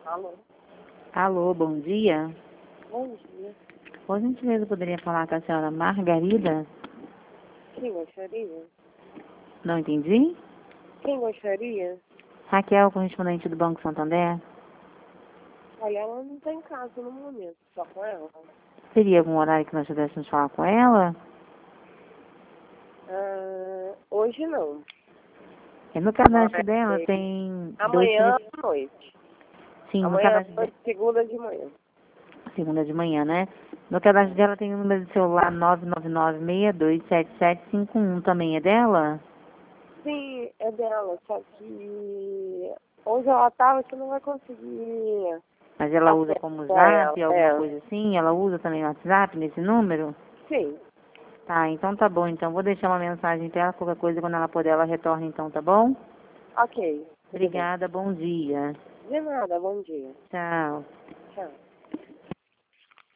Alô? Alô, bom dia. Bom dia. Por gentileza, poderia falar com a senhora Margarida? Quem gostaria? Não entendi? Quem gostaria? Raquel, correspondente do Banco Santander. Olha, ela não está em casa no momento, só com ela. Teria algum horário que nós pudéssemos falar com ela? Hoje não. No cadastro Mas dela tem amanhã à noite. Sim, no Amanhã cadastro à noite, segunda de manhã. segunda de manhã, né? No cadastro dela tem o número de celular 999627751, também é dela? Sim, é dela, só que onde ela estava você não vai conseguir Mas ela usa como acessar zap, ela. alguma coisa assim? Ela usa também o WhatsApp nesse número? Sim, Tá, então tá bom. Então vou deixar uma mensagem pra ela, qualquer coisa, quando ela puder, ela retorna então, tá bom? ok. Tudo bem. Obrigada, bom dia. De nada, bom dia. Tchau. Tchau.